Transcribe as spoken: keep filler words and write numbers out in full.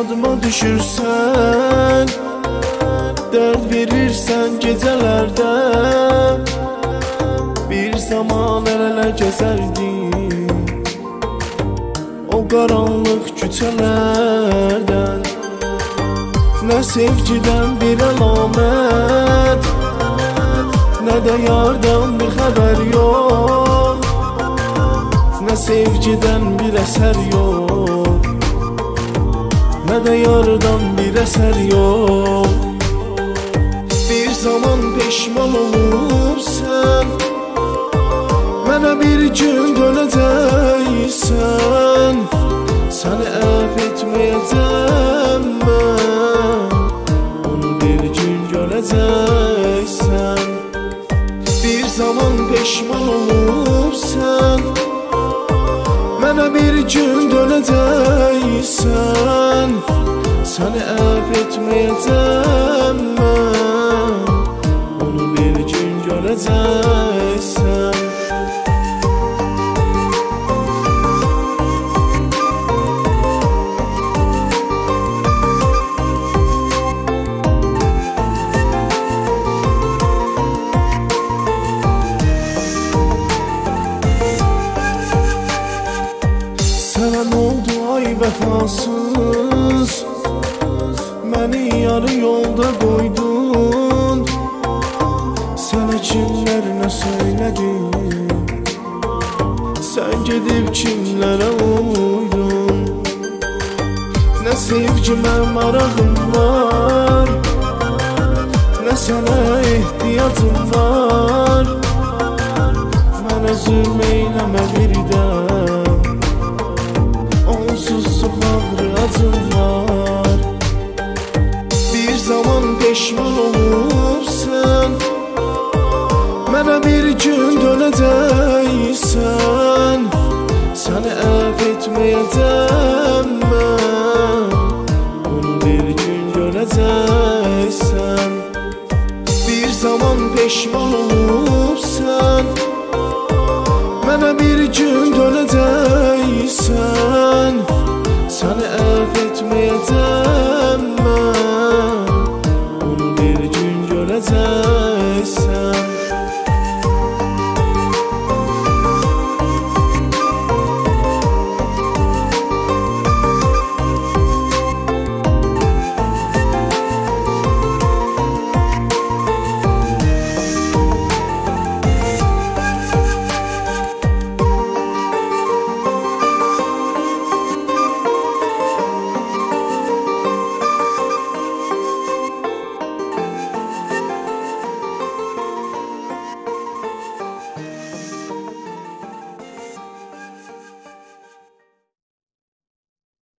yadıma düşürsən, dərd verirsən gecələrdə. Bir zaman el-ələ gəzərdik o qaranlıq küçələrdən. Nə sevgidən bir əlamət, nə də yardan bir xəbər yox. Nə sevgidən bir əsər yox, nə də yardan bir əsər yox. Bir zaman peşman olubsən, mənə bir gün dönəcəksən. Səni əf etməyəcəm mən, onu bir gün görəcəksən. Bir zaman peşman olubsən, mənə bir gün dönəcəksən. Səni əf etməyəcəm mən, onu bir gün görəcəksən. Sənə nə oldu ay vəfasız, məni yarı yolda qoydun. Sənə kimlər nə söylədi, sən gedib kimlərə uydun. Nə sevgimə marağım var, nə sənə ehtiyacım var. Mənə zülm eyləmə birdən, onsuz bağrı acım var. Bir zaman peşman olubsən, mənə bir gün dönəcəksən. Səni əf etməyəcəm mən, onu bir gün görəcəksən. Bir zaman peşman olubsən, mənə bir gün dönəcəksən. Səni əf etməyəcəm